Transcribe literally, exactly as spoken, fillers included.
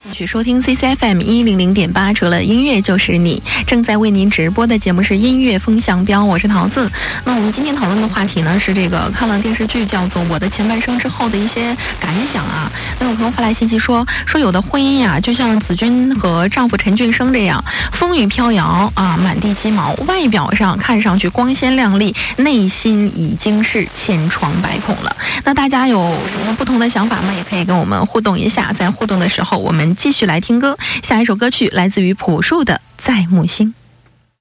继续收听 C C F M 一零零点八，除了音乐就是你。正在为您直播的节目是音乐风向标，我是桃子。那我们今天讨论的话题呢是这个看了电视剧叫做《我的前半生》之后的一些感想啊。那有朋友发来信息说，说有的婚姻呀、啊，就像子君和丈夫陈俊生这样，风雨飘摇啊，满地鸡毛，外表上看上去光鲜亮丽，内心已经是千疮百孔了。那大家有什么不同的想法吗？也可以跟我们互动一下。在互动的时候，我们继续来听歌，下一首歌曲来自于朴树的《在木星》。